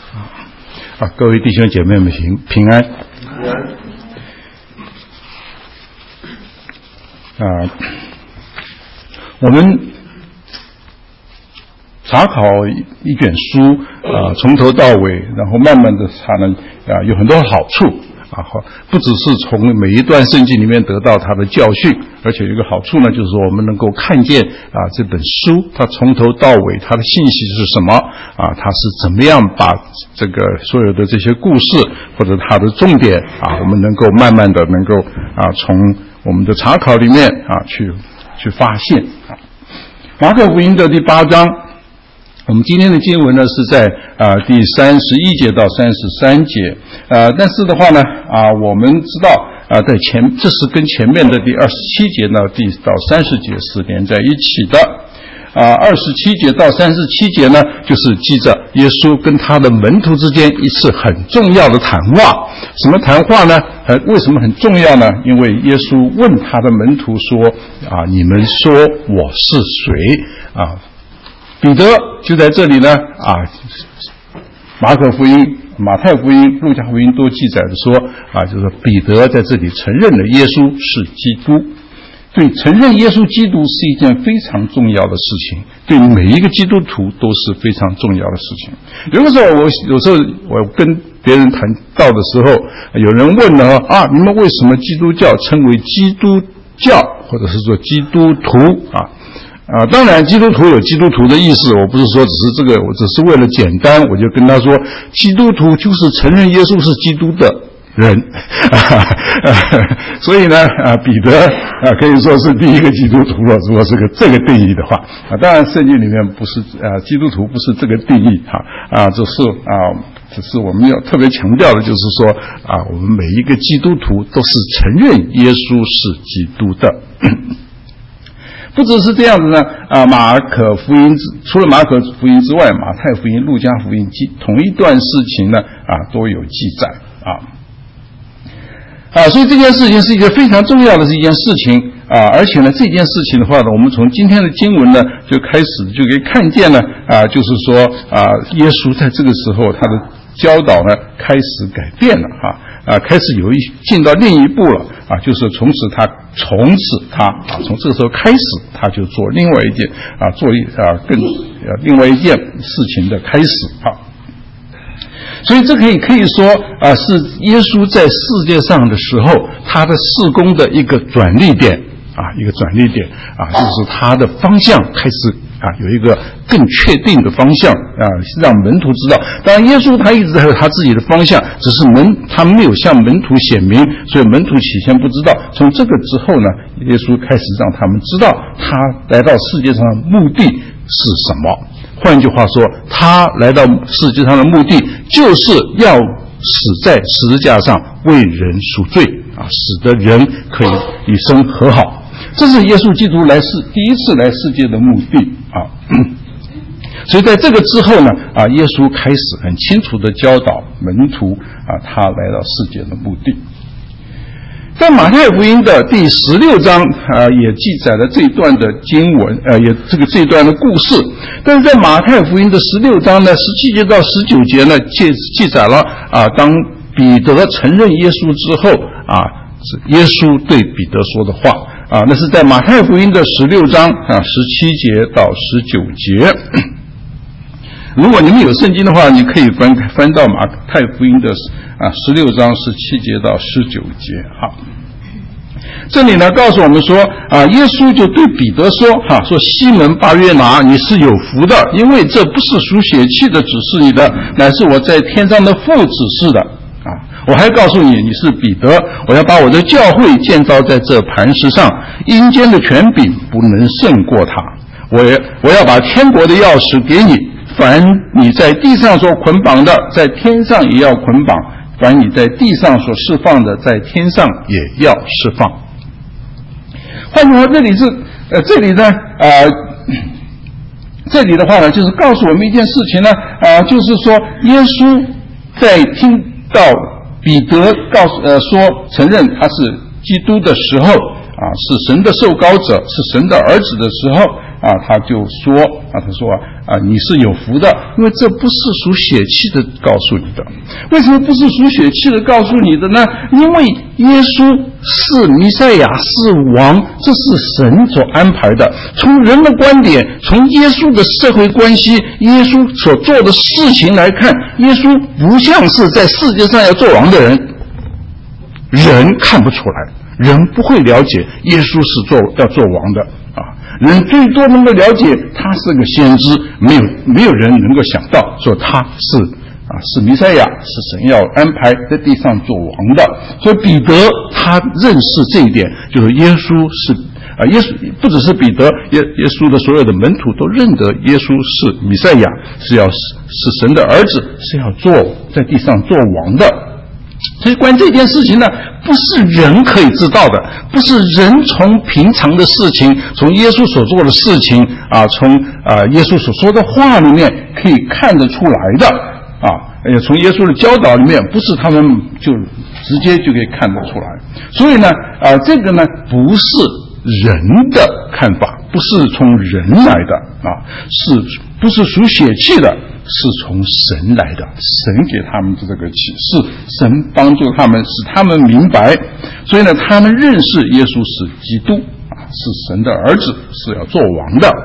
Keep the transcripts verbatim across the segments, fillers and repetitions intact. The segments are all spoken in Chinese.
啊，各位弟兄姐妹们平平安。 平安。 啊，我们查考一卷书啊，从头到尾，然后慢慢的查呢，啊，有很多好处啊，不只是从每一段圣经里面得到它的教训，而且有一个好处呢，就是说我们能够看见啊这本书它从头到尾它的信息是什么啊，它是怎么样把这个所有的这些故事或者它的重点啊，我们能够慢慢的能够啊从我们的查考里面啊去去发现啊。马可福音的第八章，我们今天的经文呢是在啊、呃、第三十一节到三十三节，呃，但是的话呢啊、呃，我们知道啊、呃，在前这是跟前面的第二十七节呢，第到三十节是连在一起的。啊，二十七节到三十七节呢，就是记着耶稣跟他的门徒之间一次很重要的谈话。什么谈话呢？呃，为什么很重要呢？因为耶稣问他的门徒说：“啊，你们说我是谁？”啊，彼得就在这里呢。啊，马可福音、马太福音、路加福音都记载着说，啊，就是彼得在这里承认了耶稣是基督。对，承认耶稣基督是一件非常重要的事情，对每一个基督徒都是非常重要的事情。有的时候我有时候我跟别人谈到的时候，有人问了啊，你们为什么基督教称为基督教，或者是说基督徒啊？啊，当然基督徒有基督徒的意思，我不是说只是这个，我只是为了简单，我就跟他说，基督徒就是承认耶稣是基督的人，啊啊、所以呢，啊，彼得啊可以说是第一个基督徒了。如果是个这个定义的话，啊，当然圣经里面不是啊，基督徒不是这个定义哈啊，只是啊，只是我们要特别强调的就是说啊，我们每一个基督徒都是承认耶稣是基督的。不只是这样子呢，啊，马可福音除了马可福音之外，马太福音、路加福音同一段事情呢，啊，都有记载啊。啊，所以这件事情是一个非常重要的是一件事情啊，而且呢，这件事情的话呢，我们从今天的经文呢就开始就可以看见呢，啊，就是说啊，耶稣在这个时候他的教导呢开始改变了哈，啊，开始有一进到另一步了啊，就是从此他从此他啊，从这个时候开始他就做另外一件啊，做一啊更啊另外一件事情的开始啊。所以这可以可以说啊，是耶稣在世界上的时候，他的事工的一个转捩点啊，一个转捩点啊，就是他的方向开始啊有一个更确定的方向啊，让门徒知道。当然，耶稣他一直还有他自己的方向，只是门他没有向门徒显明，所以门徒起先不知道。从这个之后呢，耶稣开始让他们知道他来到世界上的目的是什么。换句话说，他来到世界上的目的就是要死在十字架上为人赎罪啊，使得人可以与神和好。这是耶稣基督来世第一次来世界的目的啊。所以在这个之后呢，啊，耶稣开始很清楚地教导门徒啊，他来到世界的目的。在马太福音的第十六章啊，也记载了这一段的经文，呃，也这个这一段的故事。但是在马太福音的十六章呢，十七节到十九节呢，记记载了啊，当彼得承认耶稣之后啊，是耶稣对彼得说的话啊，那是在马太福音的十六章啊，十七节到十九节。如果你们有圣经的话，你可以翻翻到马太福音的啊十六章十七节到十九节哈。这里呢告诉我们说啊，耶稣就对彼得说哈，说西门巴约拿，你是有福的，因为这不是属血气的指示你的，乃是我在天上的父指示的啊。我还告诉你，你是彼得，我要把我的教会建造在这磐石上，阴间的权柄不能胜过它。我我要把天国的钥匙给你。凡你在地上所捆绑的，在天上也要捆绑；凡你在地上所释放的，在天上也要释放。换句话说，这里是呃，这里呢，呃，这里的话呢，就是告诉我们一件事情呢，啊、呃，就是说，耶稣在听到彼得告诉呃说承认他是基督的时候，啊，是神的受膏者，是神的儿子的时候。 啊，他就说啊，他说啊，你是有福的，因为这不是属血气的告诉你的。为什么不是属血气的告诉你的呢？因为耶稣是弥赛亚，是王，这是神所安排的。从人的观点，从耶稣的社会关系，耶稣所做的事情来看，耶稣不像是在世界上要做王的人，人看不出来，人不会了解耶稣是做要做王的啊。人最多能够了解他是个先知，没有没有人能够想到说他是啊是弥赛亚，是神要安排在地上做王的。所以彼得他认识这一点，就是耶稣是啊耶稣不只是彼得，耶耶稣的所有的门徒都认得耶稣是弥赛亚，是要是是神的儿子，是要做在地上做王的。所以关于这件事情呢，不是人可以知道的，不是人从平常的事情，从耶稣所做的事情啊，从啊耶稣所说的话里面可以看得出来的啊，也从耶稣的教导里面，不是他们就直接就可以看得出来。所以呢，啊这个呢不是人的看法，不是从人来的啊，是不是属血气的？是从神来的，神给他们的这个启示，神帮助他们，使他们明白。所以呢，他们认识耶稣是基督啊，是神的儿子，是要做王的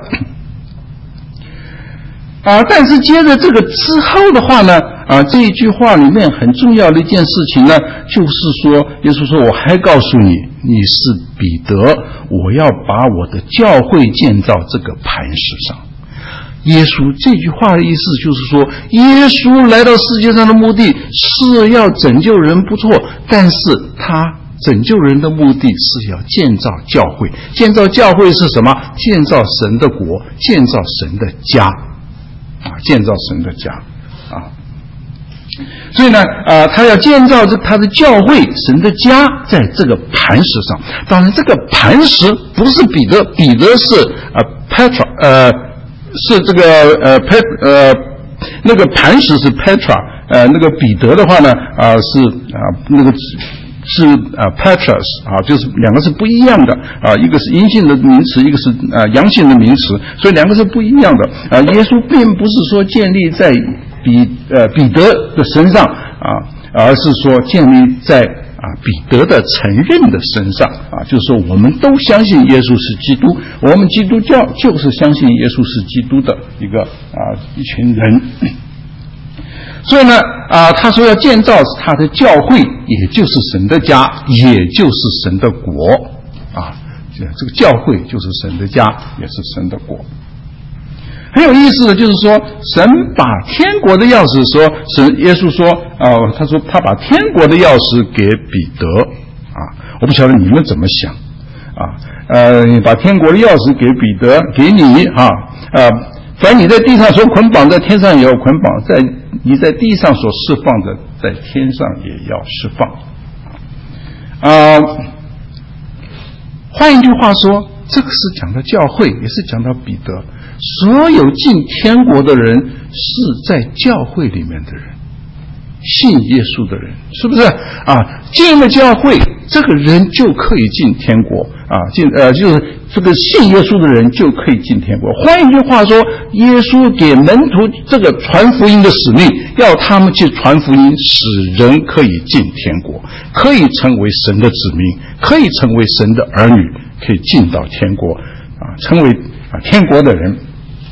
啊。但是接着这个之后的话呢，啊，这一句话里面很重要的一件事情呢，就是说，耶稣说：“我还告诉你，你是彼得，我要把我的教会建造这个磐石上。”耶稣这句话的意思就是说，耶稣来到世界上的目的是要拯救人不错，但是他拯救人的目的是要建造教会。建造教会是什么？建造神的国，建造神的家啊，建造神的家啊。所以呢，呃，他要建造这他的教会，神的家，在这个磐石上。当然，这个磐石不是彼得，彼得是呃 Petra 呃。是这个呃 Pet 呃那个磐石是 Petra， 呃那个彼得的话呢啊、呃、是啊、呃、那个是啊 Petrus 啊，就是两个是不一样的啊，一个是阴性的名词，一个是啊阳性的名词，所以两个是不一样的啊。耶稣并不是说建立在彼呃彼得的身上啊，而是说建立在啊，彼得的承认的身上啊，就是说我们都相信耶稣是基督，我们基督教就是相信耶稣是基督的一个啊一群人。所以呢啊，他说要建造他的教会，也就是神的家，也就是神的国啊，这个教会就是神的家，也是神的国。很有意思的就是说，神把天国的钥匙说，神耶稣说啊、呃，他说他把天国的钥匙给彼得啊，我不晓得你们怎么想啊，呃，你把天国的钥匙给彼得，给你啊，呃，凡你在地上所捆绑，在天上也要捆绑；在你在地上所释放的，在天上也要释放。啊、呃，换一句话说，这个是讲到教会，也是讲到彼得。所有进天国的人是在教会里面的人，信耶稣的人，是不是啊？进了教会，这个人就可以进天国啊！进呃，就是这个信耶稣的人就可以进天国。换一句话说，耶稣给门徒这个传福音的使命，要他们去传福音，使人可以进天国，可以成为神的子民，可以成为神的儿女，可以进到天国啊，成为啊天国的人。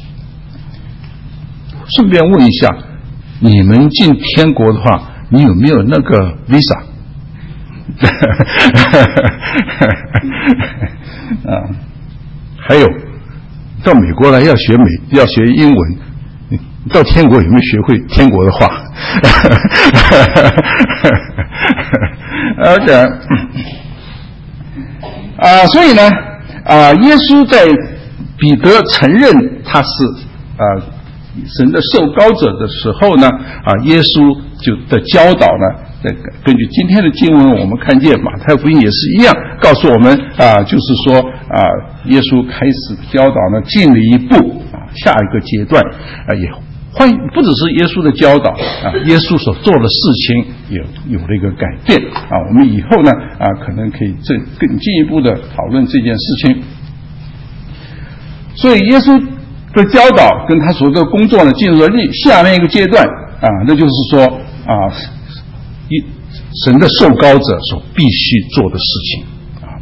顺便问一下，你们进天国的话，你有没有那个 visa？ 啊，还有到美国来要学美要学英文，你到天国有没有学会天国的话？而且啊，所以呢啊，耶稣在彼得承认他是啊神的受膏者的时候呢，啊，耶稣就的教导呢，根据今天的经文，我们看见马太福音也是一样，告诉我们啊，就是说啊，耶稣开始教导呢，进了一步啊，下一个阶段啊，也换不只是耶稣的教导啊，耶稣所做的事情也有了一个改变啊。我们以后呢啊，可能可以更更进一步的讨论这件事情。 所以耶稣的教导跟他所做的工作呢，进入了下面一个阶段啊，那就是说啊，一神的受膏者所必须做的事情啊，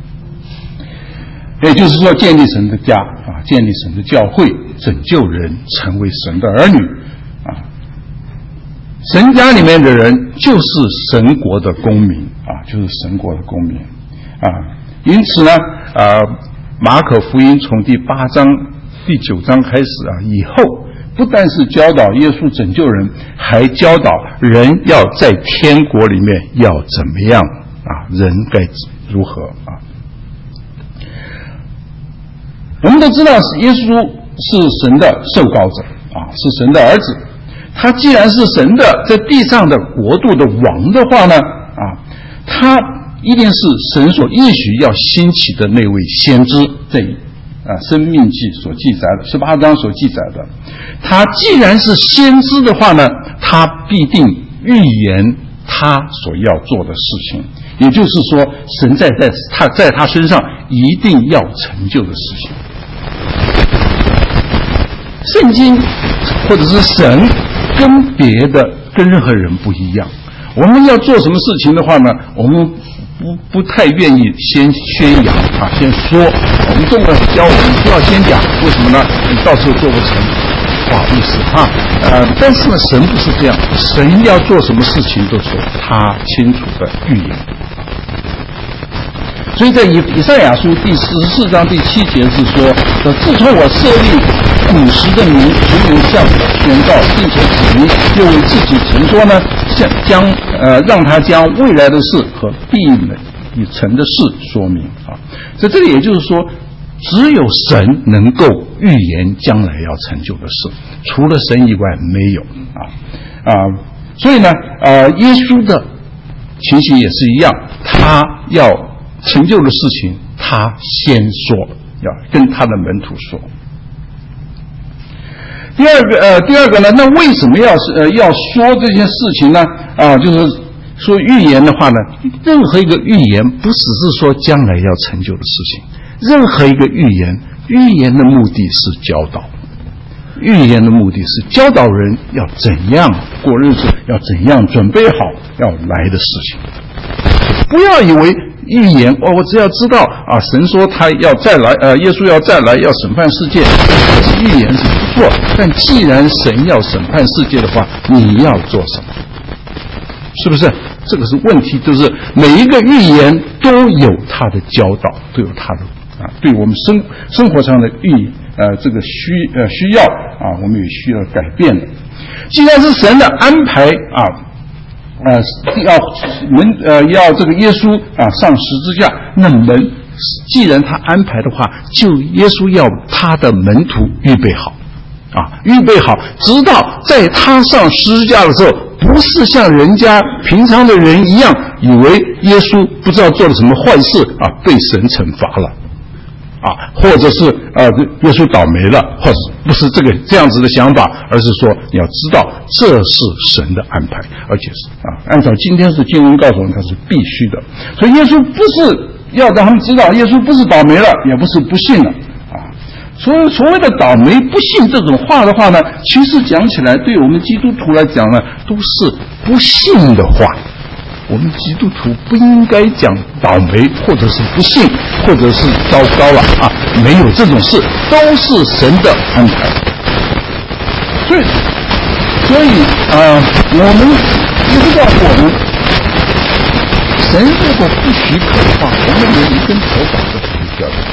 也就是说建立神的家啊，建立神的教会，拯救人成为神的儿女啊。神家里面的人就是神国的公民啊，就是神国的公民啊。因此呢，啊，马可福音从第八章、第九章开始啊，以后不但是教导耶稣拯救人，还教导人要在天国里面要怎么样啊，人该如何啊。我们都知道，耶稣是神的受膏者啊，是神的儿子。他既然是神的在地上的国度的王的话呢，啊，他一定是神所应许要兴起的那位先知，这啊《申命记》所记载的十八章所记载的。他既然是先知的话呢，他必定预言他所要做的事情，也就是说，神在在他在他身上一定要成就的事情。圣经或者是神跟别的跟任何人不一样，我们要做什么事情的话呢，我们不不太愿意先宣扬啊，先说。我们中国人教我们不要先讲，为什么呢？你到时候做不成，不好意思啊。呃，但是呢，神不是这样，神要做什么事情都是他清楚的预言。所以在以以赛亚书第十四章第七节是说，自从我设立古时的民，逐年向我宣告，并且指明，又为自己曾说呢，将呃让他将未来的事和必已成的事说明啊。在这里也就是说，只有神能够预言将来要成就的事，除了神以外没有啊啊。所以呢，呃，耶稣的情形也是一样，他要成就的事情，他先说，要跟他的门徒说。第二个，呃，第二个呢，那为什么要呃要说这件事情呢？啊，就是说预言的话呢，任何一个预言不只是说将来要成就的事情，任何一个预言，预言的目的是教导，预言的目的是教导人要怎样过日子，要怎样准备好要来的事情。不要以为预言哦，我只要知道啊，神说他要再来，呃，耶稣要再来，要审判世界，可是预言是不错。但既然神要审判世界的话，你要做什么？是不是？这个是问题，就是每一个预言都有他的教导，都有他的啊，对我们生生活上的预呃这个需呃需要啊，我们也需要改变的。既然是神的安排啊。呃，要门呃要这个耶稣啊上十字架，那门既然他安排的话，就耶稣要他的门徒预备好啊，预备好，直到在他上十字架的时候，不是像人家平常的人一样，以为耶稣不知道做了什么坏事啊，被神惩罚了。啊，或者是呃，耶稣倒霉了，或者不是这个这样子的想法，而是说你要知道这是神的安排，而且是啊，按照今天是经文告诉我们，它是必须的。所以耶稣不是要让他们知道，耶稣不是倒霉了，也不是不信了啊。所以所谓的倒霉不信这种话的话呢，其实讲起来，对我们基督徒来讲呢，都是不信的话。我们基督徒不应该讲倒霉，或者是不幸，或者是糟糕了啊！没有这种事，都是神的安排。所以，所以啊、呃，我们知道我们神如果不许可的话，我们连一根头发都不会掉下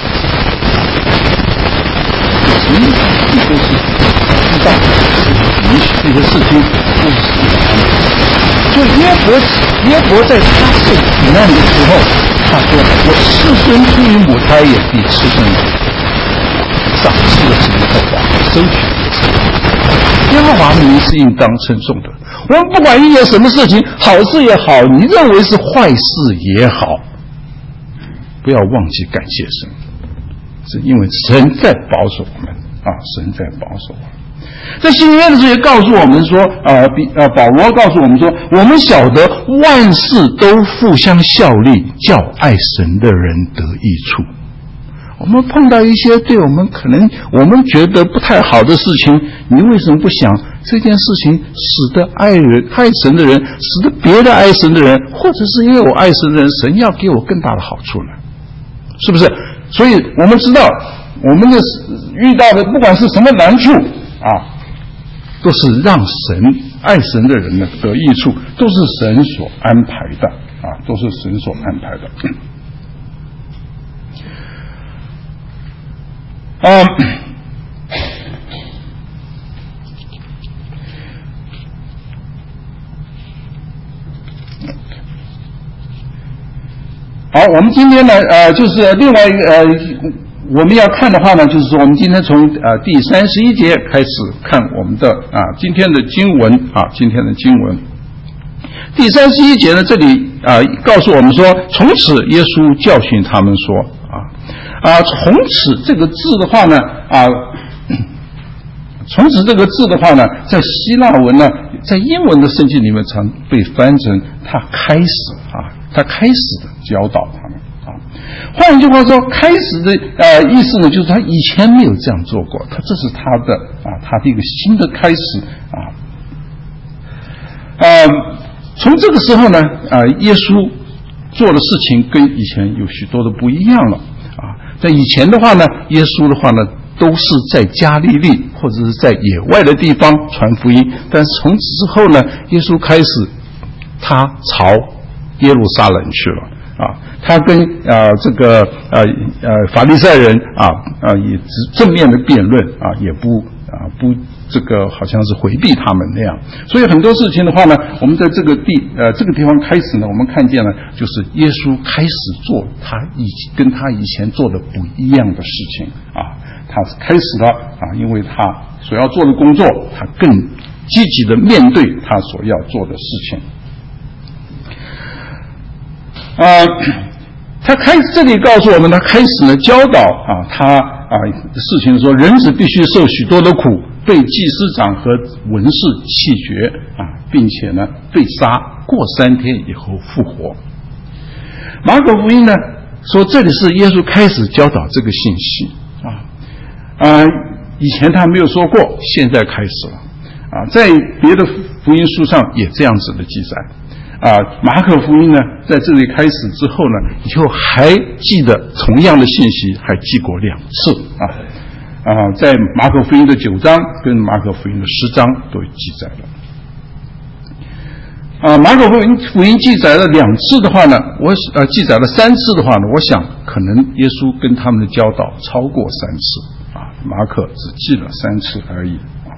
来。神这都是知道允许这些事情都是神的安排。所以约伯，约伯在他受苦难的时候，他说：“我赤身出于母胎，也必赤身来。赏赐的是耶和华，收取的是耶和华的名是应当称颂的。”我们不管遇见什么事情，好事也好，你认为是坏事也好，不要忘记感谢神，是因为神在保守我们啊，神在保守我们。在新约的时候也告诉我们说，呃，比呃保罗告诉我们说，我们晓得万事都互相效力，叫爱神的人得益处。 我们碰到一些对我们可能我们觉得不太好的事情，你为什么不想这件事情使得爱人爱神的人，使得别的爱神的人，或者是因为我爱神的人，神要给我更大的好处呢？是不是？所以我们知道我们的遇到的不管是什么难处啊，都是让神爱神的人呢得益处，都是神所安排的啊，都是神所安排的。嗯，好，我们今天呢，呃，就是另外一个呃，我们要看的话呢，就是说，我们今天从呃第三十一节开始看我们的啊今天的经文啊，今天的经文。第三十一节呢，这里啊告诉我们说，从此耶稣教训他们说啊。啊，从此这个字的话呢，啊，从此这个字的话呢，在希腊文呢，在英文的圣经里面常被翻成他开始啊，他开始的教导他们啊。换一句话说，开始的呃意思呢，就是他以前没有这样做过，他这是他的啊，他的一个新的开始啊。呃，从这个时候呢，啊，耶稣做的事情跟以前有许多的不一样了。在以前的话呢，耶稣的话呢，都是在加利利或者是在野外的地方传福音。但是从此之后呢，耶稣开始他朝耶路撒冷去了啊，他跟呃这个呃呃法利赛人啊啊也正面的辩论啊，也不啊不这个好像是回避他们那样。所以很多事情的话呢，我们在这个地呃这个地方开始呢，我们看见了就是耶稣开始做他以跟他以前做的不一样的事情啊，他开始了啊，因为他所要做的工作，他更积极的面对他所要做的事情。呃，他开这里告诉我们，他开始呢教导啊，他啊事情说，人子必须受许多的苦，被祭司长和文士弃绝啊，并且呢被杀，过三天以后复活。马可福音呢说，这里是耶稣开始教导这个信息啊啊，以前他没有说过，现在开始了啊，在别的福音书上也这样子的记载。啊，马可福音呢，在这里开始之后呢，以后还记得同样的信息，还记过两次啊啊，在马可福音的九章跟马可福音的十章都记载了。啊，马可福音福音记载了两次的话呢，我呃记载了三次的话呢，我想可能耶稣跟他们的教导超过三次啊，马可只记了三次而已啊。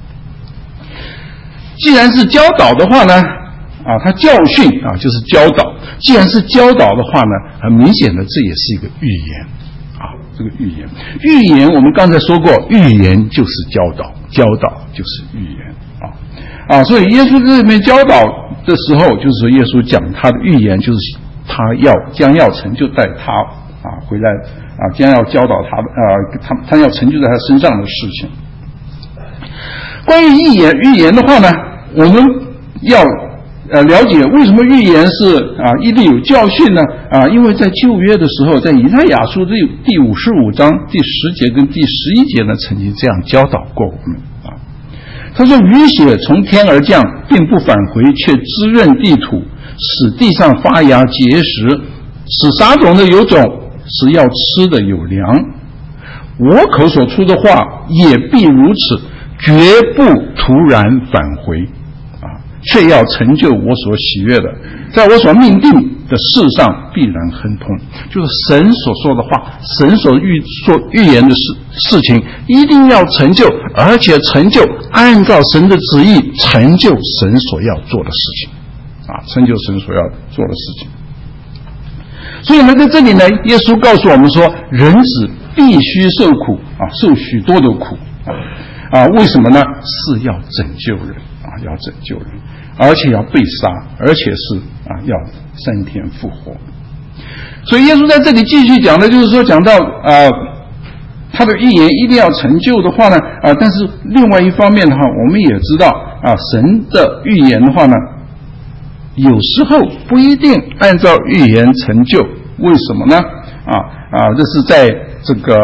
既然是教导的话呢。啊，他教训啊，就是教导。既然是教导的话呢，很明显的，这也是一个预言啊。这个预言，预言我们刚才说过，预言就是教导，教导就是预言啊啊。所以耶稣在这边教导的时候，就是说耶稣讲他的预言，就是他要将要成就在他啊回来啊，将要教导他的啊，他他要成就在他身上的事情。关于预言，预言的话呢，我们要。呃，了解为什么预言是啊一定有教训呢？啊，因为在旧约的时候，在以赛亚书第第五十五章第十节跟第十一节呢，曾经这样教导过我们啊。他说：“雨雪从天而降，并不返回，却滋润地土，使地上发芽结实，使撒种的有种，使要吃的有粮。我口所出的话也必如此，绝不突然返回。”却要成就我所喜悦的，在我所命定的事上必然亨通。就是神所说的话，神所预说预言的事事情，一定要成就，而且成就按照神的旨意，成就神所要做的事情啊，成就神所要做的事情。所以呢，在这里呢，耶稣告诉我们说，人子必须受苦啊，受许多的苦啊啊，为什么呢？是要拯救人啊，要拯救人。而且要被杀，而且是啊要三天复活。所以耶稣在这里继续讲的，就是说讲到啊他的预言一定要成就的话呢啊，但是另外一方面的话，我们也知道啊，神的预言的话呢，有时候不一定按照预言成就。为什么呢？啊啊，这是在这个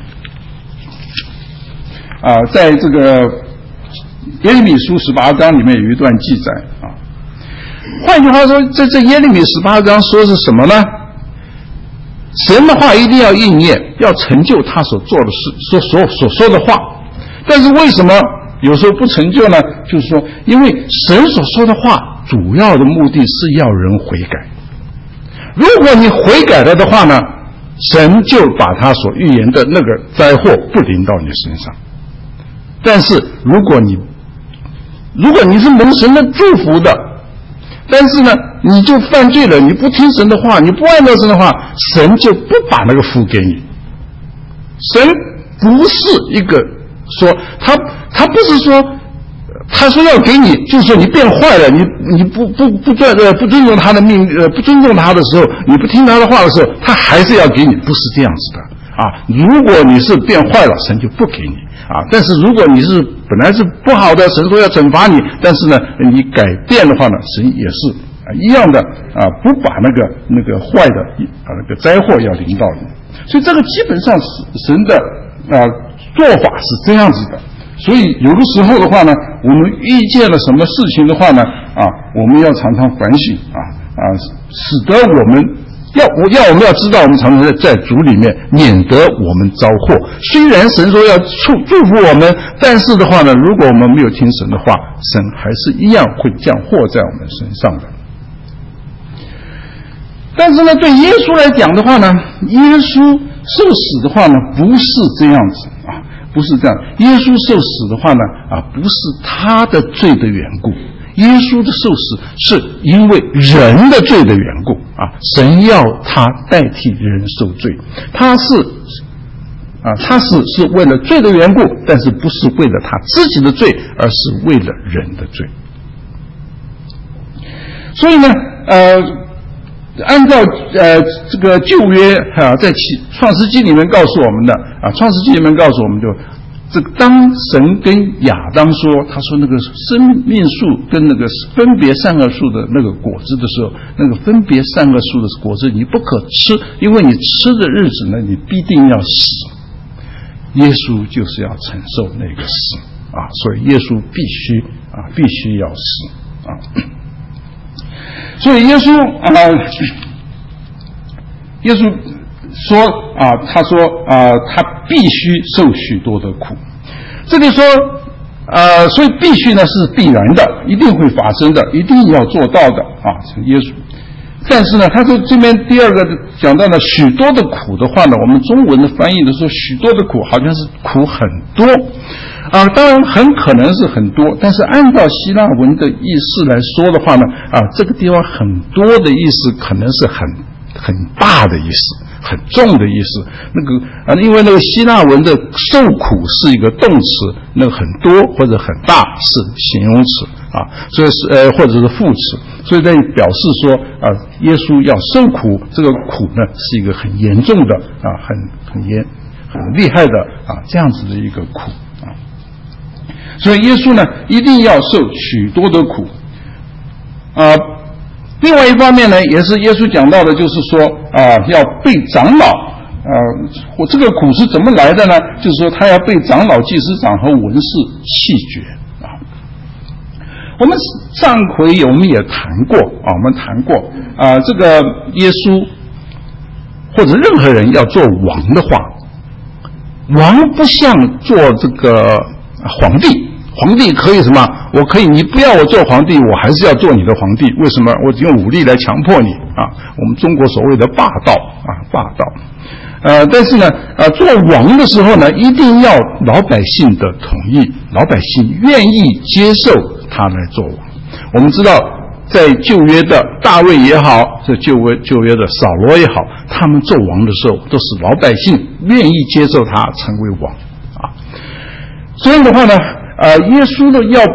啊，在这个耶利米书十八章里面有一段记载啊。换句话说，在这耶利米十八章说是什么呢？神的话一定要应验，要成就他所做的事，所所所说的话。但是为什么有时候不成就呢？就是说，因为神所说的话主要的目的是要人悔改。如果你悔改了的话呢，神就把他所预言的那个灾祸不临到你身上。但是如果你如果你是蒙神的祝福的，但是呢你就犯罪了，你不听神的话，你不按照神的话，神就不把那个福给你。神不是一个说他他不是说他说要给你，就是说你变坏了，你你不不不尊呃不尊重他的命呃不尊重他的时候，你不听他的话的时候，他还是要给你，不是这样子的啊。如果你是变坏了，神就不给你啊。但是如果你是本来是不好的，神说要惩罚你，但是呢你改变的话呢，神也是啊一样的啊，不把那个那个坏的啊那个灾祸要临到你。所以这个基本上是神的啊做法是这样子的。所以有的时候的话呢，我们遇见了什么事情的话呢，啊，我们要常常反省啊啊，使得我们要我要我们要知道，我们常常在在主里面，免得我们遭祸。虽然神说要祝祝福我们，但是的话呢，如果我们没有听神的话，神还是一样会降祸在我们身上的。但是呢，对耶稣来讲的话呢，耶稣受死的话呢，不是这样子啊。不是这样，耶稣受死的话呢，啊，不是他的罪的缘故，耶稣的受死是因为人的罪的缘故啊，神要他代替人受罪，他是啊，他是是为了罪的缘故，但是不是为了他自己的罪，而是为了人的罪。所以呢，呃。按照呃这个旧约啊，在创世纪里面告诉我们的啊，创世纪里面告诉我们就，这个当神跟亚当说，他说那个生命树跟那个分别善恶树的那个果子的时候，那个分别善恶树的果子你不可吃，因为你吃的日子呢，你必定要死。耶稣就是要承受那个死啊，所以耶稣必须啊，必须要死啊。所以耶稣啊、呃，耶稣说啊，他说啊，他必须受许多的苦。这里说呃，所以必须呢是必然的，一定会发生的，一定要做到的啊。耶稣，但是呢，他说这边第二个讲到了许多的苦的话呢，我们中文的翻译的时候，许多的苦好像是苦很多。啊，当然很可能是很多，但是按照希腊文的意思来说的话呢，啊，这个地方很多的意思可能是很很大的意思，很重的意思。那个啊，因为那个希腊文的受苦是一个动词，那个很多或者很大是形容词啊，所以是呃或者是副词，所以在表示说啊，耶稣要受苦，这个苦呢是一个很严重的啊，很很严很厉害的啊这样子的一个苦。所以耶稣呢一定要受许多的苦啊、呃。另外一方面呢，也是耶稣讲到的，就是说啊、呃，要被长老啊、呃，我这个苦是怎么来的呢？就是说他要被长老、祭司长和文士弃绝啊。我们上回我们也谈过啊，我们谈过啊、呃，这个耶稣或者任何人要做王的话，王不像做这个皇帝。皇帝可以什么？我可以，你不要我做皇帝，我还是要做你的皇帝。为什么？我用武力来强迫你啊！我们中国所谓的霸道啊，霸道。呃，但是呢，呃，做王的时候呢，一定要老百姓的同意，老百姓愿意接受他来做王。我们知道，在旧约的大卫也好，在旧约旧约的扫罗也好，他们做王的时候，都是老百姓愿意接受他成为王啊。所以的话呢。呃，耶稣呢要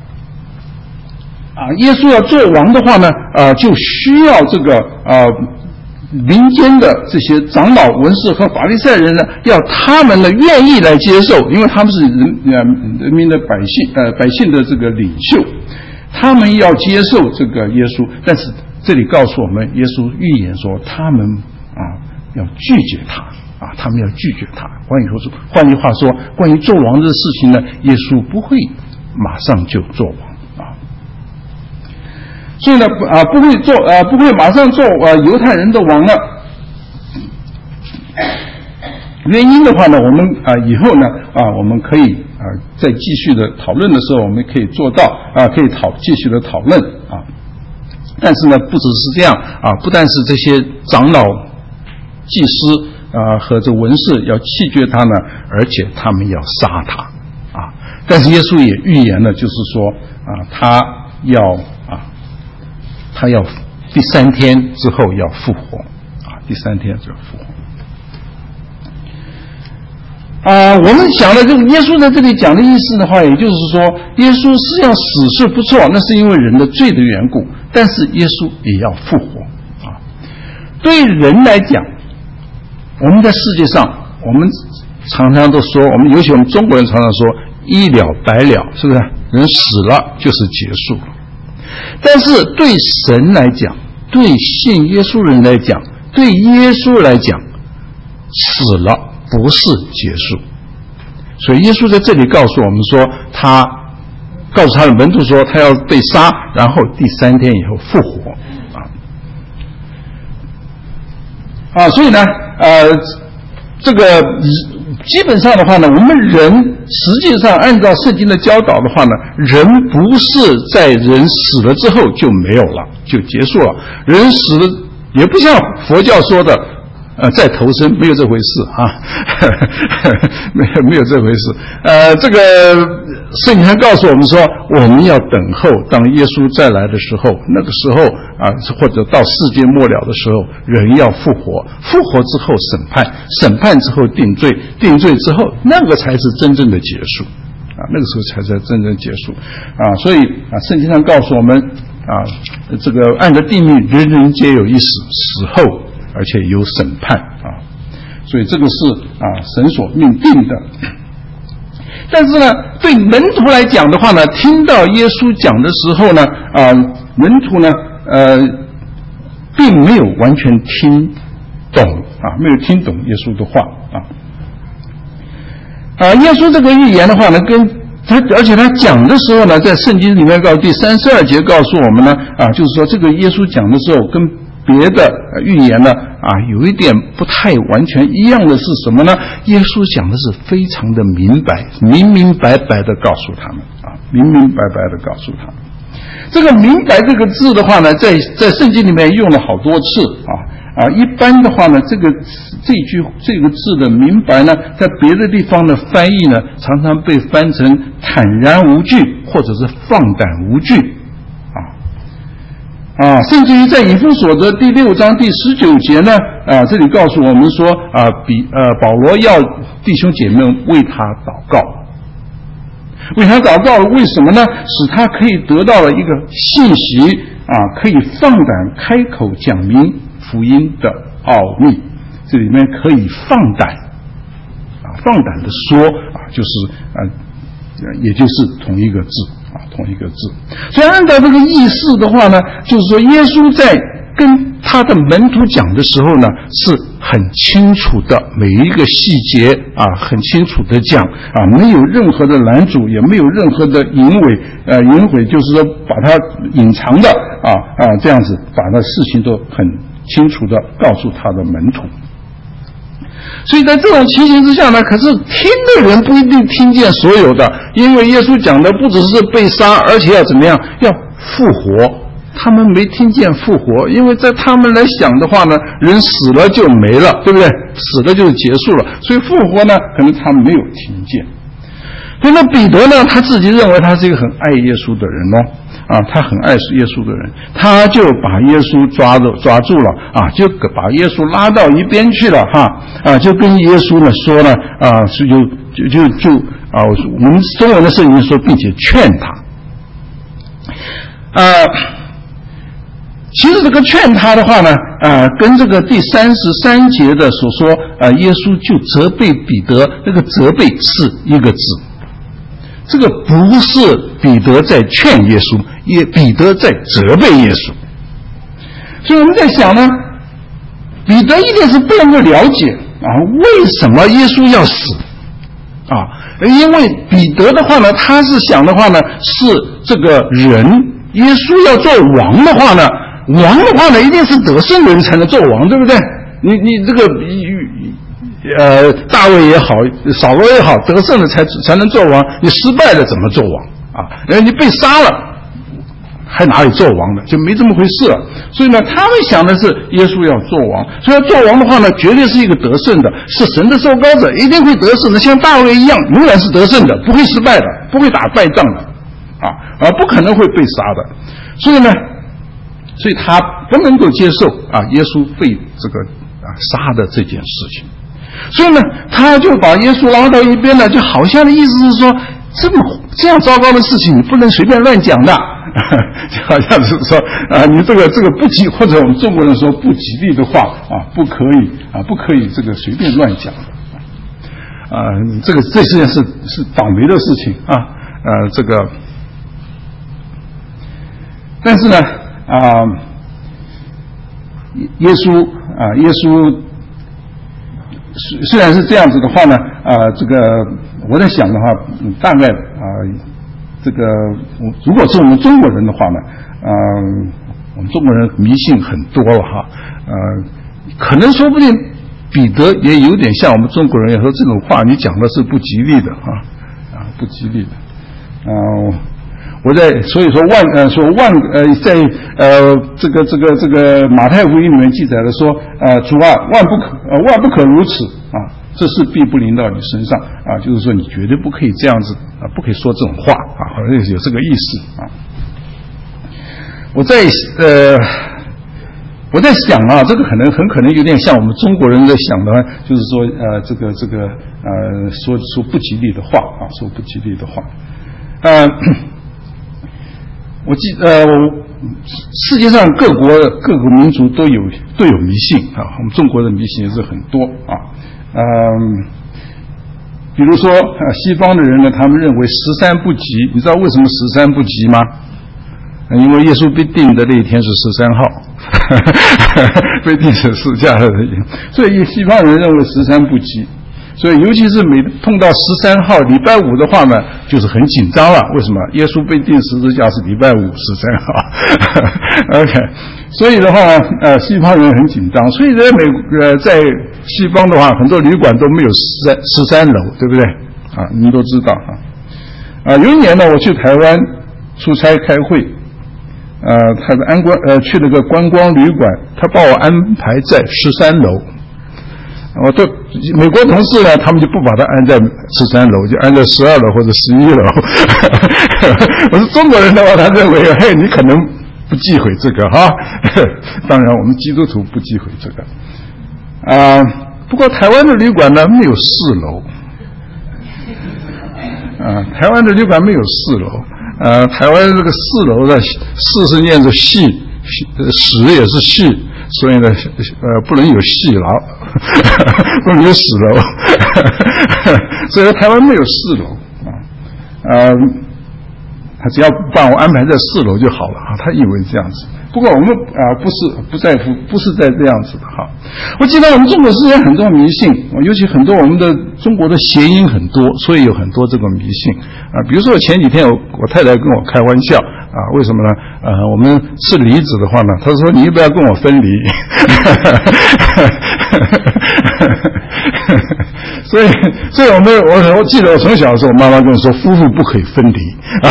啊，耶稣要做王的话呢，呃，就需要这个呃民间的这些长老、文士和法利赛人呢，要他们呢愿意来接受，因为他们是人呃人民的百姓呃百姓的这个领袖，他们要接受这个耶稣。但是这里告诉我们，耶稣预言说他们啊要拒绝他啊，他们要拒绝他。换句话说，换句话说，关于做王的事情呢，耶稣不会马上就做王啊。所以呢，啊，不会做，呃，不会马上做呃犹太人的王呢。原因的话呢，我们啊以后呢啊我们可以啊在继续的讨论的时候，我们可以做到啊可以讨继续的讨论啊。但是呢，不只是这样啊，不但是这些长老、祭司啊和这文士要弃绝他呢，而且他们要杀他啊。但是耶稣也预言了，就是说啊，他要啊，他要第三天之后要复活啊，第三天就要复活。啊，我们想的这个耶稣在这里讲的意思的话，也就是说，耶稣实际上死是不错，那是因为人的罪的缘故，但是耶稣也要复活啊。对人来讲，我们在世界上，我们常常都说，我们尤其我们中国人常常说一了百了，是不是？人死了就是结束了。但是对神来讲，对信耶稣人来讲，对耶稣来讲，死了不是结束。所以耶稣在这里告诉我们说，他告诉他的门徒说，他要被杀，然后第三天以后复活啊啊，所以呢，呃，这个基本上的话呢，我们人实际上按照圣经的教导的话呢，人不是在人死了之后就没有了，就结束了。人死了也不像佛教说的呃，再投生，没有这回事啊，没有没有这回事。呃，这个圣经还告诉我们说，我们要等候，当耶稣再来的时候，那个时候啊，或者到世界末了的时候，人要复活，复活之后审判，审判之后定罪，定罪之后，那个才是真正的结束啊，那个时候才是真正结束啊。所以啊，圣经上告诉我们啊，这个按照定命，人人皆有一死，死后而且有审判啊，所以这个是啊神所命定的。但是呢，对门徒来讲的话呢，听到耶稣讲的时候呢，啊门徒呢呃并没有完全听懂啊，没有听懂耶稣的话啊。啊，耶稣这个预言的话呢，跟他而且他讲的时候呢，在圣经里面告第三十二节告诉我们呢，啊就是说这个耶稣讲的时候跟别的预言呢啊，有一点不太完全一样的是什么呢？耶稣讲的是非常的明白，明明白白的告诉他们啊，明明白白的告诉他们。这个明白这个字的话呢，在在圣经里面用了好多次啊啊，一般的话呢，这个这句这个字的明白呢，在别的地方的翻译呢，常常被翻成坦然无惧，或者是放胆无惧。啊，甚至于在以弗所的第六章第十九节呢，啊，这里告诉我们说，啊，比呃保罗要弟兄姐妹为他祷告，为他祷告，为什么呢？使他可以得到了一个信息，啊，可以放胆开口讲明福音的奥秘，这里面可以放胆，啊，放胆的说，啊，就是啊，也就是同一个字。啊，同一个字。所以按照这个意思的话呢，就是说耶稣在跟他的门徒讲的时候呢，是很清楚的，每一个细节啊，很清楚的讲啊，没有任何的拦阻，也没有任何的隐伪，呃，隐晦就是说把它隐藏的啊啊这样子，把那事情都很清楚的告诉他的门徒。所以在这种情形之下呢，可是听的人不一定听见所有的，因为耶稣讲的不只是被杀，而且要怎么样，要复活。他们没听见复活，因为在他们来想的话呢，人死了就没了，对不对？死了就结束了，所以复活呢，可能他们没有听见。所以那彼得呢，他自己认为他是一个很爱耶稣的人哦。啊，他很爱耶稣的人，他就把耶稣抓住抓住了啊，就把耶稣拉到一边去了哈啊，就跟耶稣呢说呢啊，是就就就就啊，我们中文的圣经说，并且劝他啊。其实这个劝他的话呢，啊，跟这个第三十三节的所说啊，耶稣就责备彼得，那个责备是一个字。这个不是彼得在劝耶稣，也彼得在责备耶稣。所以我们在想呢，彼得一定是不能够了解啊，为什么耶稣要死啊？因为彼得的话呢，他是想的话呢，是这个人耶稣要做王的话呢，王的话呢一定是得胜的人才能做王，对不对？你你这个呃大卫也好，扫罗也好，得胜的才才能做王，你失败了怎么做王啊？然后你被杀了还哪里做王呢？就没这么回事了。所以呢，他们想的是耶稣要做王，所以要做王的话呢，绝对是一个得胜的，是神的受膏者，一定会得胜的，像大卫一样，永远是得胜的，不会失败的，不会打败仗的，啊啊，不可能会被杀的。所以呢，所以他不能够接受啊，耶稣被这个啊杀的这件事情。所以呢，他就把耶稣拉到一边呢，就好像的意思是说，这么这样糟糕的事情，你不能随便乱讲的。就好像是说啊，你这个这个不吉，或者我们中国人说不吉利的话啊，不可以啊，不可以这个随便乱讲的啊，这个这件事是倒霉的事情啊，呃，这个，但是呢啊，耶稣啊，耶稣虽然是这样子的话呢啊，这个我在想的话，大概啊。这个如果是我们中国人的话呢，呃，我们中国人迷信很多了哈，呃，可能说不定彼得也有点像我们中国人，也说这种话你讲的是不吉利的啊，啊，不吉利的。呃，我在所以说万呃说万呃在呃这个这个这个马太福音里面记载了说，呃，主啊，万不可呃万不可如此啊。这事必不临到你身上啊，就是说你绝对不可以这样子啊，不可以说这种话啊，好像有这个意思啊。我在呃，我在想啊，这个可能很可能有点像我们中国人在想的，就是说呃，这个这个呃，说说不吉利的话啊，说不吉利的话。呃，我记呃，世界上各国各个民族都有都有迷信啊，我们中国的迷信也是很多啊。嗯，比如说啊，西方的人呢，他们认为十三不吉，你知道为什么十三不吉吗？因为耶稣被钉的那一天是十三号，被钉十字架的那一天，所以西方人认为十三不吉。所以尤其是每碰到十三号礼拜五的话呢，就是很紧张了。为什么？耶稣被钉十字架是礼拜五十三号OK， 所以的话呢，呃，西方人很紧张。所以在美呃在西方的话，很多旅馆都没有十三十三楼，对不对？啊，你们都知道啊。啊，有一年呢，我去台湾出差开会，呃，他的安观呃去了个观光旅馆，他把我安排在十三楼。我都美国同事呢，他们就不把它安在十三楼，就安在十二楼或者十一楼。我是中国人的话，他认为，嘿，你可能不忌讳这个哈。当然，我们基督徒不忌讳这个。啊、呃，不过台湾的旅馆呢没有四楼。啊、呃，台湾的旅馆没有四楼。呃，台湾这个四楼的四是念作细，十也是细，所以呢，呃，不能有细牢。不能有四楼，所以台湾没有四楼啊，呃，他只要把我安排在四楼就好了啊，他以为这样子。不过我们啊、呃、不是不在乎，不是在这样子的哈。我记得我们中国之前很多迷信，尤其很多我们的中国的谐音很多，所以有很多这个迷信啊。比如说我前几天我我太太跟我开玩笑啊，为什么呢？呃，我们吃梨子的话呢，她说你要不要跟我分离？所以，所以我们我我记得我从小的时候，妈妈跟我说，夫妇不可以分离啊。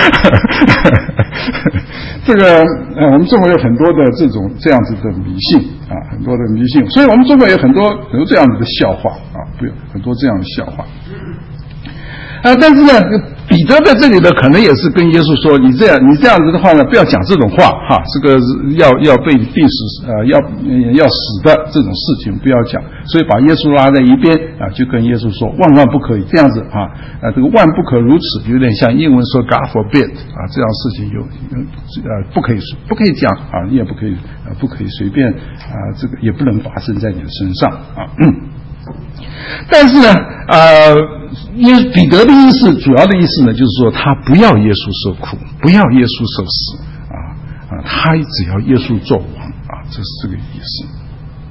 这个呃，我们中国有很多的这种这样子的迷信啊，很多的迷信，所以我们中国有很多很多这样子的笑话啊，不有很多这样的笑话。啊，但是呢，彼得在这里呢，可能也是跟耶稣说，你这样你这样子的话呢，不要讲这种话哈，这个要要被定死呃要要死的这种事情不要讲，所以把耶稣拉在一边啊，就跟耶稣说，万万不可以这样子啊，啊这个万不可如此，有点像英文说 God forbid 啊，这样事情有有呃不可以不可以讲啊，你也不可以啊不可以随便啊，这个也不能发生在你的身上啊。但是呢，呃，因为彼得的意思，主要的意思呢，就是说他不要耶稣受苦，不要耶稣受死，啊啊，他只要耶稣做王啊，这是这个意思。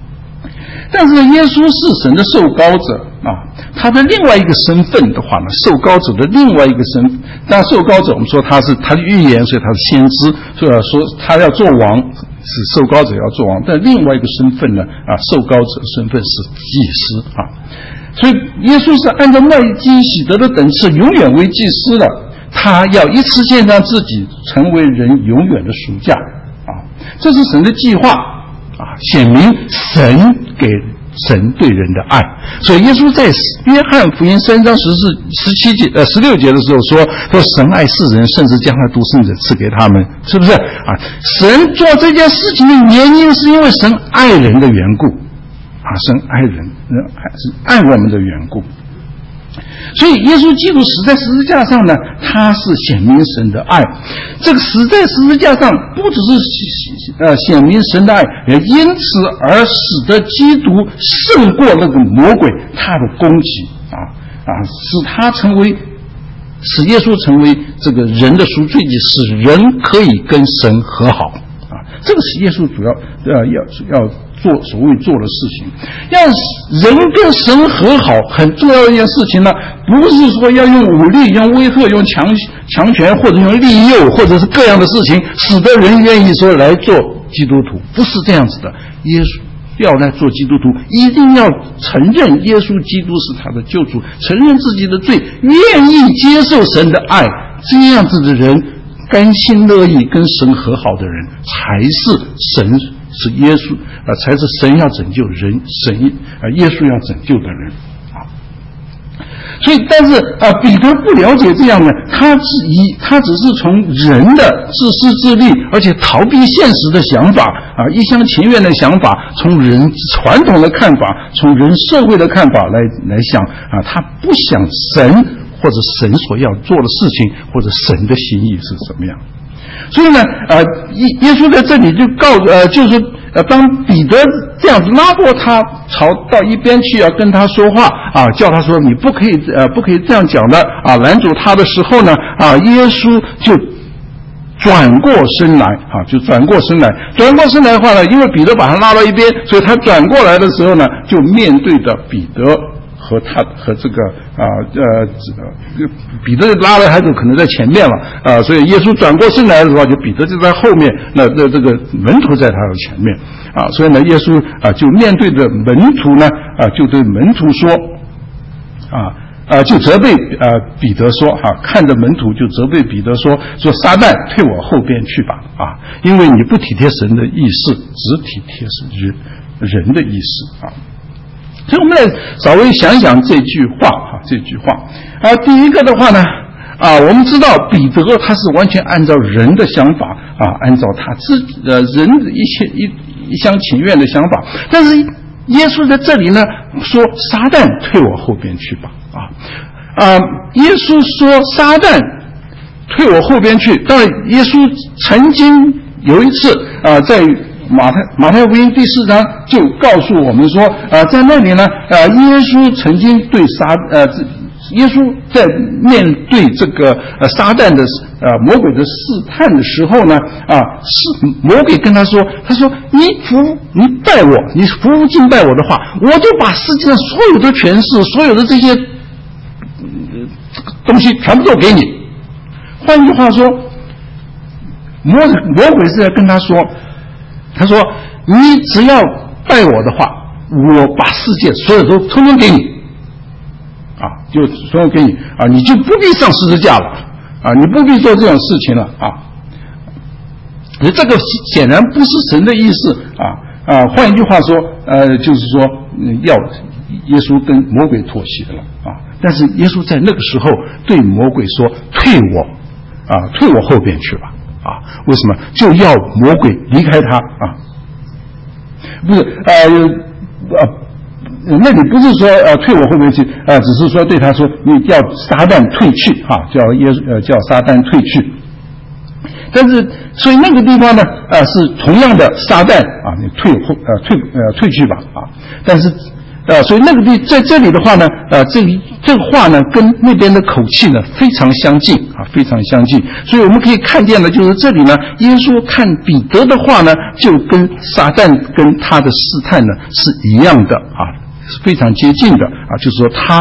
但是耶稣是神的受膏者啊，他的另外一个身份的话呢，受膏者的另外一个身份，但受膏者我们说他是他的预言，所以他是先知，所以说他要做王，是受膏者要做王，但另外一个身份呢啊，受膏者的身份是祭司啊，所以耶稣是按照麦基洗德的等次永远为祭司的，他要一次性让自己成为人永远的赎价啊，这是神的计划啊，显明神给神对人的爱。所以耶稣在约翰福音三章十四、十七节、呃十六节的时候说：“说神爱世人，甚至将他独生子赐给他们。”是不是啊？神做这件事情的原因，是因为神爱人的缘故啊，神爱人，人爱是爱我们的缘故。所以耶稣基督死在十字架上呢，他是显明神的爱。这个死在十字架上不只是呃显明神的爱，也因此而使得基督胜过那个魔鬼他的攻击啊啊，使他成为使耶稣成为这个人的赎罪祭，使人可以跟神和好啊。这个是耶稣主要呃要要做所谓做的事情，要人跟神和好，很重要的一件事情呢，不是说要用武力、用威吓、用强强权，或者用利诱，或者是各样的事情，使得人愿意说来做基督徒，不是这样子的。耶稣要来做基督徒，一定要承认耶稣基督是他的救主，承认自己的罪，愿意接受神的爱，这样子的人，甘心乐意跟神和好的人，才是神。是耶稣啊、呃，才是神要拯救人，神啊、呃，耶稣要拯救的人啊。所以，但是啊、呃，彼得不了解这样的，他只以他只是从人的自私自利，而且逃避现实的想法啊，一厢情愿的想法，从人传统的看法，从人社会的看法来来想啊，他不想神或者神所要做的事情，或者神的心意是怎么样。所以呢，呃，耶耶稣在这里就告呃，就是呃，当彼得这样子拉过他，朝到一边去要跟他说话啊，叫他说你不可以呃，不可以这样讲的啊，拦住他的时候呢，啊，耶稣就转过身来啊，就转过身来，转过身来的话呢，因为彼得把他拉到一边，所以他转过来的时候呢，就面对着彼得。和他和这个啊呃彼得拉了他就可能在前面了啊，所以耶稣转过身来的时候，就彼得就在后面，那那这个门徒在他的前面啊，所以呢，耶稣啊就面对着门徒呢啊，就对门徒说啊啊就责备啊彼得说哈、啊，看着门徒就责备彼得说说撒旦退我后边去吧啊，因为你不体贴神的意思，只体贴是人人的意思啊。所以我们来稍微想想这句话哈，这句话啊，第一个的话呢啊，我们知道彼得他是完全按照人的想法啊，按照他自呃人的一切一一厢情愿的想法，但是耶稣在这里呢说撒旦退我后边去吧啊啊，耶稣说撒旦退我后边去，当然耶稣曾经有一次啊在马太马太福音第四章就告诉我们说，呃，在那里呢，呃，耶稣曾经对撒呃，耶稣在面对这个呃撒旦的呃魔鬼的试探的时候呢，啊，是魔鬼跟他说，他说你服你拜我，你服务敬拜我的话，我就把世界上所有的权势，所有的这些、呃、东西全部都给你。换句话说，魔魔鬼是在跟他说。他说你只要拜我的话，我把世界所有都通通给你啊，就所有给你啊，你就不必上十字架了啊，你不必做这种事情了啊。而这个显然不是神的意思啊啊，换一句话说呃就是说要耶稣跟魔鬼妥协了啊，但是耶稣在那个时候对魔鬼说退我啊，退我后边去吧啊，为什么就要魔鬼离开他啊？不是呃呃，那里不是说呃退我后面去啊、呃，只是说对他说你叫撒旦退去啊，叫耶呃叫撒旦退去。但是所以那个地方呢啊、呃、是同样的撒旦啊，你退后呃退呃退去吧啊，但是呃，所以那个地在这里的话呢，呃，这个这个话呢，跟那边的口气呢非常相近啊，非常相近。所以我们可以看见呢，就是这里呢，耶稣看彼得的话呢，就跟撒旦跟他的试探呢是一样的啊，是非常接近的啊，就是说他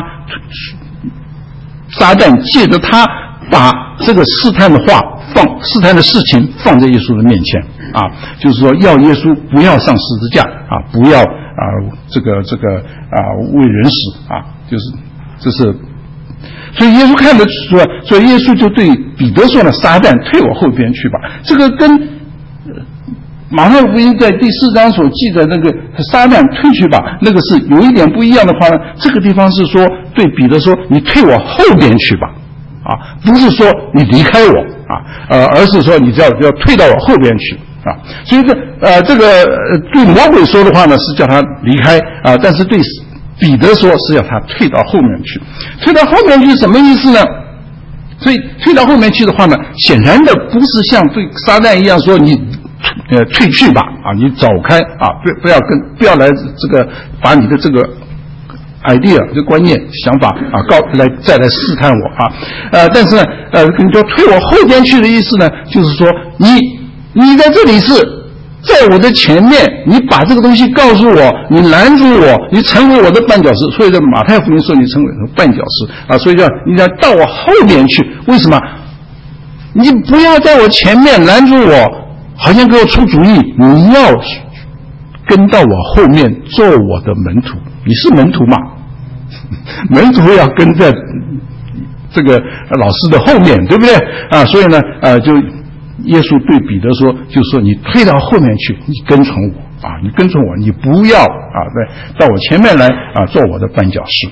撒旦借着他把这个试探的话放试探的事情放在耶稣的面前啊，就是说要耶稣不要上十字架啊，不要啊这个这个啊为人死啊，就是这是，所以耶稣看的说，所以耶稣就对彼得说呢，撒旦退我后边去吧。这个跟马太福音在第四章所记的那个撒旦退去吧，那个是有一点不一样的话呢，这个地方是说对彼得说，你退我后边去吧。啊，不是说你离开我啊，呃，而是说你要要退到我后边去啊。所以这呃这个呃对魔鬼说的话呢是叫他离开啊，但是对彼得说是要他退到后面去。退到后面去什么意思呢？所以退到后面去的话呢，显然的不是像对撒旦一样说你呃退去吧啊，你走开啊，不不要跟不要来这个把你的这个idea 这观念想法啊，告来再来试探我啊，呃，但是呢，呃，你说推我后边去的意思呢，就是说你你在这里是在我的前面，你把这个东西告诉我，你拦住我，你成为我的绊脚石。所以在马太福音说你成为我的绊脚石啊，所以叫你要到我后边去。为什么？你不要在我前面拦住我，好像给我出主意，你要跟到我后面做我的门徒。你是门徒嘛？门徒要跟在这个老师的后面，对不对啊？所以呢，呃，就耶稣对彼得说，就说你退到后面去，你跟从我啊，你跟从我，你不要啊，对，到我前面来啊，做我的绊脚石。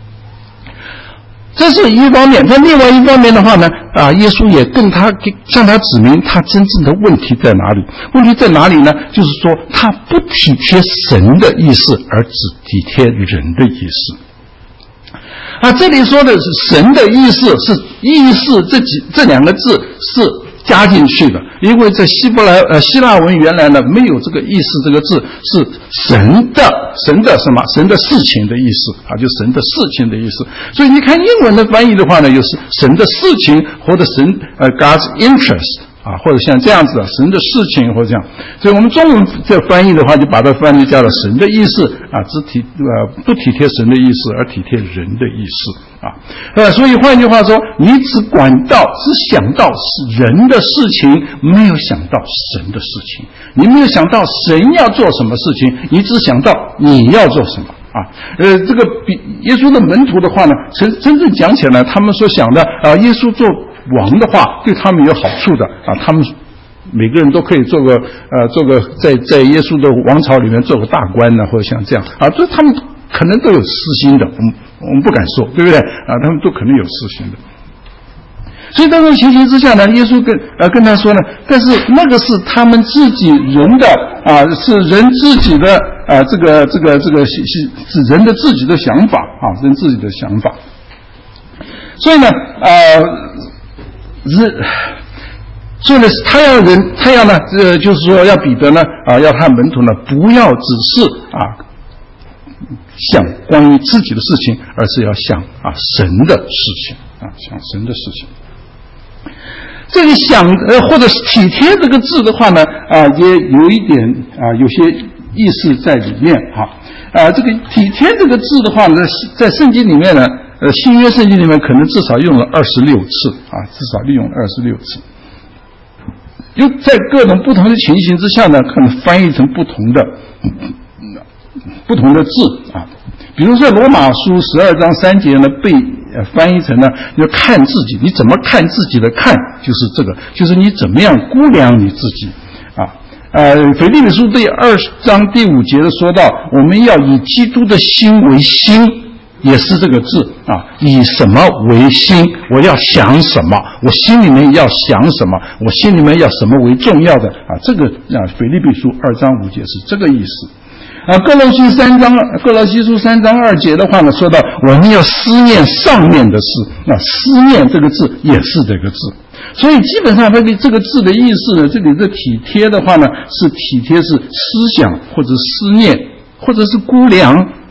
这是一方面，但另外一方面的话呢，啊，耶稣也跟他向他指明他真正的问题在哪里。问题在哪里呢？就是说他不体贴神的意思，而只体贴人的意思。啊，这里说的是神的意思，是意思这几这两个字是加进去的，因为在希伯来呃希腊文原来呢没有这个意思，这个字是神的神的什么神的事情的意思啊，就神的事情的意思。所以你看英文的翻译的话呢，有是神的事情或者神呃 God's interest 啊，或者像这样子的神的事情或者这样。所以我们中文这翻译的话，就把它翻译叫了神的意思啊，只体呃不体贴神的意思，而体贴人的意思。啊，呃，所以换句话说，你只管到，只想到人的事情，没有想到神的事情。你没有想到神要做什么事情，你只想到你要做什么啊。呃，这个比耶稣的门徒的话呢，真真正讲起来，他们所想的啊，耶稣做王的话，对他们有好处的啊，他们每个人都可以做个呃，做个在在耶稣的王朝里面做个大官呢，或者像这样啊，这他们可能都有私心的。嗯我们不敢说，对不对啊？他们都可能有私心的。所以在这种情形之下呢，耶稣跟呃跟他说呢，但是那个是他们自己人的啊，是人自己的啊，这个这个这个是是人的自己的想法啊，人自己的想法。所以呢，呃，人，所以呢，他要人，他要呢，呃，就是说要彼得呢啊，要他门徒呢，不要只是啊。想关于自己的事情，而是要想啊神的事情啊，想神的事情。这里想呃或者是体贴这个字的话呢啊，也有一点啊有些意思在里面哈啊。这个体贴这个字的话呢，在圣经里面呢，呃新约圣经里面可能至少用了二十六次啊，至少利用了二十六次。又在各种不同的情形之下呢，可能翻译成不同的。不同的字啊，比如说罗马书十二章三节呢，被呃翻译成呢，要看自己，你怎么看自己的看，就是这个，就是你怎么样估量你自己啊。呃，腓立比书第二章第五节的说到，我们要以基督的心为心，也是这个字啊，以什么为心？我要想什么？我心里面要想什么？我心里面要什么为重要的啊？这个啊，腓立比书二章五节是这个意思。啊，哥罗西三章，哥罗西书三章二节的话呢，说到我们要思念上面的事，那思念这个字也是这个字，所以基本上它的这个字的意思呢，这里的体贴的话呢，是体贴是思想或者思念或者是估量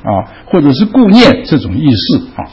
啊，或者是顾念这种意思啊。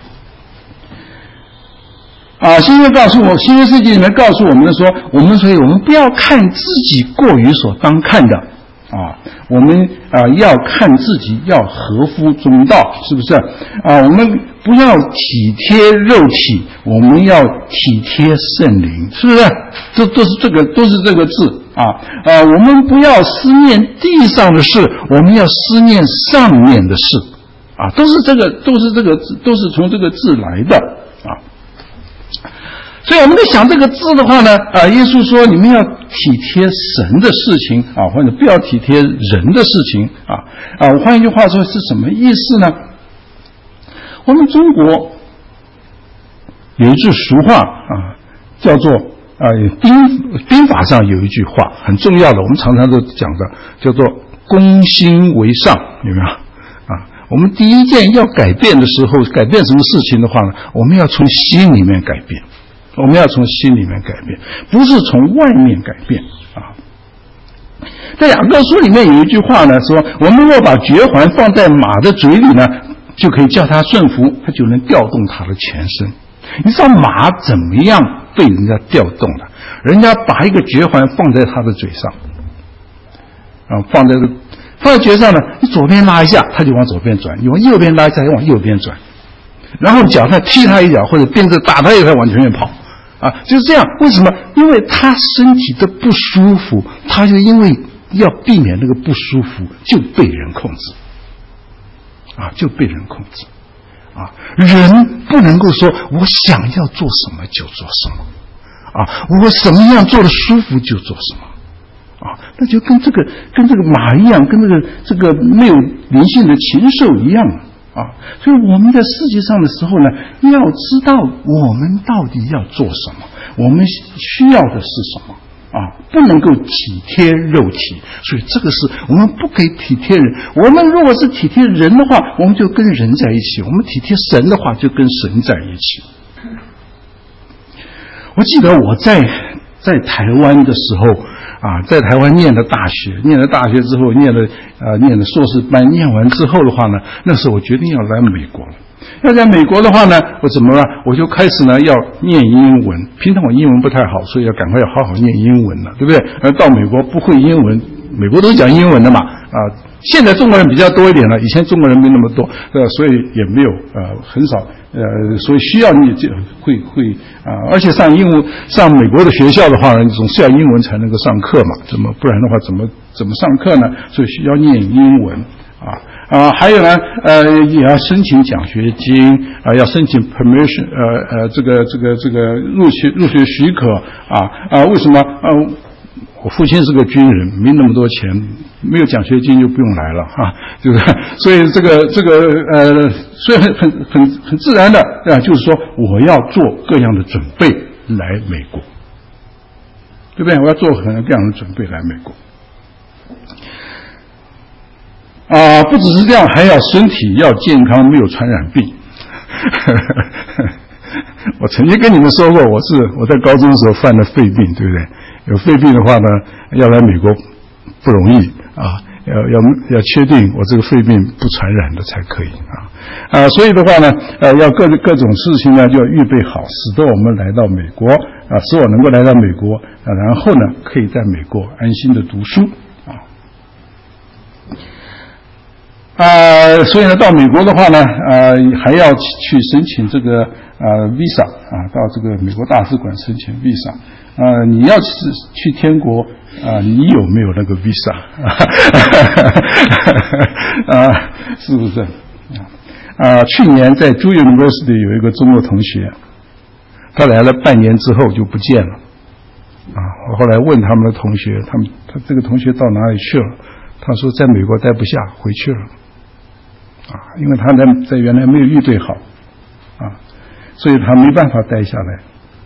啊，新约告诉我，新约圣经里面告诉我们说，我们所以我们不要看自己过于所当看的啊，我们啊要看自己要合乎中道，是不是啊？我们不要体贴肉体，我们要体贴圣灵，是不是？这都是这个都是这个字啊啊！我们不要思念地上的事，我们要思念上面的事啊，都是这个都是这个字，都是从这个字来的啊。所以我们在想这个字的话呢，啊，耶稣说你们要体贴神的事情啊，或者不要体贴人的事情啊啊。我换一句话说是什么意思呢？我们中国有一句俗话啊，叫做啊兵兵法上有一句话很重要的，我们常常都讲的，叫做攻心为上，有没有？啊，我们第一件要改变的时候，改变什么事情的话呢，我们要从心里面改变。我们要从心里面改变，不是从外面改变啊。在雅各书里面有一句话呢，说我们若把绝环放在马的嘴里呢，就可以叫它顺服，它就能调动它的全身。你知道马怎么样被人家调动的？人家把一个绝环放在它的嘴上，啊，放在放在绝上呢，你左边拉一下，它就往左边转；你往右边拉一下，就往右边转。然后脚上踢他一脚，或者鞭子打他一下，往前面跑。啊，就是这样。为什么？因为他身体的不舒服，他就因为要避免那个不舒服，就被人控制，啊，就被人控制，啊，人不能够说我想要做什么就做什么，啊，我什么样做的舒服就做什么，啊，那就跟这个跟这个马一样，跟这个这个没有灵性的禽兽一样。啊，所以我们在世界上的时候呢，要知道我们到底要做什么，我们需要的是什么啊，不能够体贴肉体，所以这个是我们不可以体贴人。我们如果是体贴人的话，我们就跟人在一起；我们体贴神的话，就跟神在一起。我记得我在在台湾的时候啊，在台湾念了大学，念了大学之后，念了呃念了硕士班，念完之后的话呢，那时候我决定要来美国了。要在美国的话呢，我怎么了？我就开始呢要念英文。平常我英文不太好，所以要赶快要好好念英文了，对不对？而到美国不会英文，美国都是讲英文的嘛啊。现在中国人比较多一点了，以前中国人没那么多，呃，所以也没有呃很少呃，所以需要你就会会啊、呃，而且上英文上美国的学校的话呢，你总是要英文才能够上课嘛，怎么不然的话怎么怎么上课呢？所以需要念英文啊啊，还有呢呃也要申请奖学金啊、呃，要申请 permission 呃呃这个这个这个入学入学许可啊啊，为什么呃？我父亲是个军人，没那么多钱，没有奖学金就不用来了哈，就是所以这个这个呃，所以很很很很自然的啊，就是说我要做各样的准备来美国，对不对？我要做很多各样的准备来美国。啊，不只是这样，还要身体要健康，没有传染病。我曾经跟你们说过，我是我在高中的时候犯了肺病，对不对？有肺病的话呢，要来美国不容易啊，要要要确定我这个肺病不传染的才可以啊啊，所以的话呢，呃，要各各种事情呢就要预备好，使得我们来到美国啊，使我能够来到美国啊，然后呢可以在美国安心的读书啊啊，所以呢到美国的话呢，呃，还要去申请这个呃 visa 啊，到这个美国大使馆申请 visa。呃，你要是去天国啊、呃，你有没有那个 visa 啊？是不是啊？啊，去年在 Drew University 有一个中国同学，他来了半年之后就不见了啊。我后来问他们的同学，他们他这个同学到哪里去了？他说在美国待不下，回去了啊，因为他在在原来没有预备好啊，所以他没办法待下来。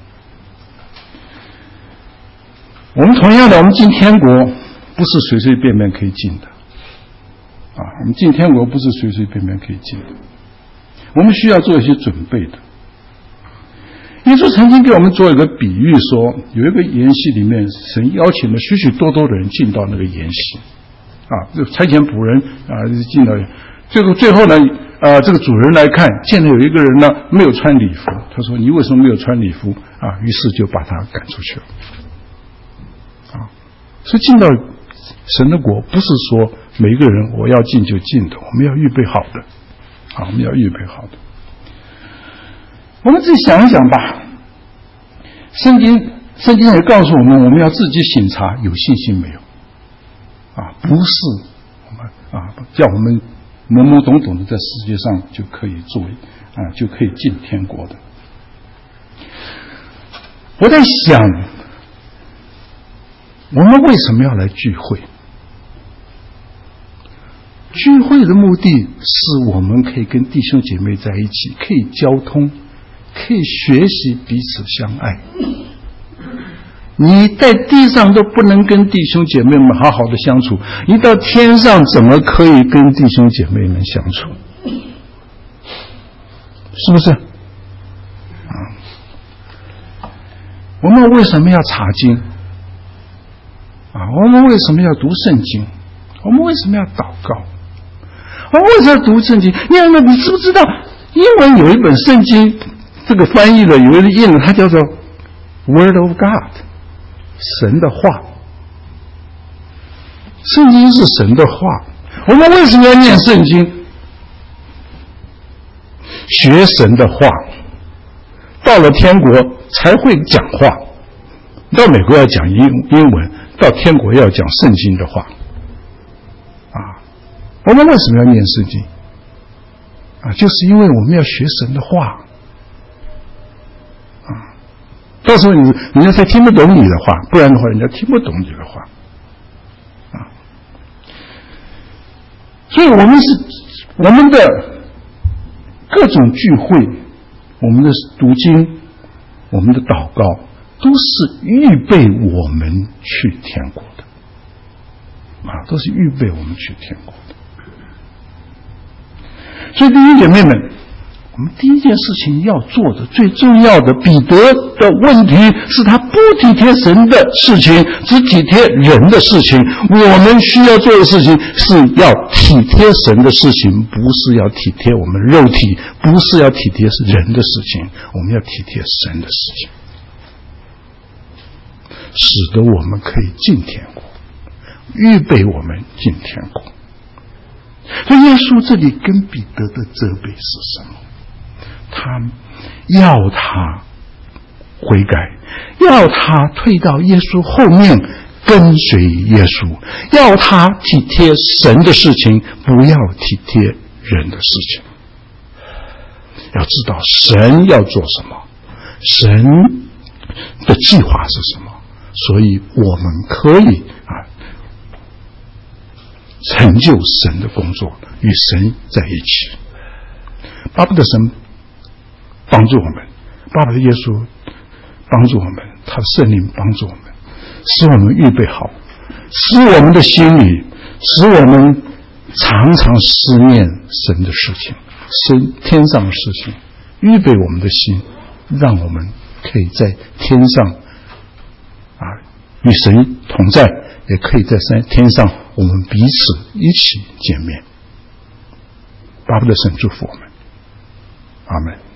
我们同样的，我们进天国不是随随便便可以进的啊！我们进天国不是随随便便可以进的，我们需要做一些准备的。耶稣曾经给我们做一个比喻说，有一个筵席里面，神邀请了许许多多的人进到那个筵席啊，这差遣仆人啊进到这个最后呢，呃，这个主人来看，见了有一个人呢没有穿礼服，他说：“你为什么没有穿礼服？”啊，于是就把他赶出去了。啊，所以进到神的国，不是说每一个人我要进就进的，我们要预备好的。啊，我们要预备好的。我们自己想一想吧。圣经圣经也告诉我们，我们要自己省察有信心没有。啊，不是我们啊，叫我们懵懵懂懂的在世界上就可以作为啊，就可以进天国的。我在想，我们为什么要来聚会？聚会的目的是我们可以跟弟兄姐妹在一起，可以交通，可以学习彼此相爱。你在地上都不能跟弟兄姐妹们好好的相处，你到天上怎么可以跟弟兄姐妹们相处？是不是？啊，我们为什么要查经？啊，我们为什么要读圣经？我们为什么要祷告？我们为什么要读圣经？因为你知不知道，英文有一本圣经，这个翻译的有一个印，它叫做 Word of God。神的话，圣经是神的话。我们为什么要念圣经？学神的话，到了天国才会讲话。到美国要讲英英文，到天国要讲圣经的话。啊，我们为什么要念圣经？啊，就是因为我们要学神的话。到时候你人家才听得懂你的话，不然的话人家听不懂你的话。啊，所以我们是我们的各种聚会，我们的读经，我们的祷告，都是预备我们去天国的。啊，都是预备我们去天国的。所以弟兄姐妹们，我们第一件事情要做的最重要的，彼得的问题是他不体贴神的事情，只体贴人的事情。我们需要做的事情是要体贴神的事情，不是要体贴我们肉体，不是要体贴人的事情，我们要体贴神的事情，使得我们可以进天国，预备我们进天国。所以耶稣这里跟彼得的责备是什么？他要他悔改，要他退到耶稣后面跟随耶稣，要他体贴神的事情，不要体贴人的事情。要知道神要做什么，神的计划是什么，所以我们可以啊成就神的工作，与神在一起。巴不得神帮助我们，巴不得耶稣帮助我们，他的圣灵帮助我们，使我们预备好，使我们的心里，使我们常常思念神的事情，神天上的事情，预备我们的心，让我们可以在天上啊与神同在，也可以在天上我们彼此一起见面。巴不得神祝福我们，阿们。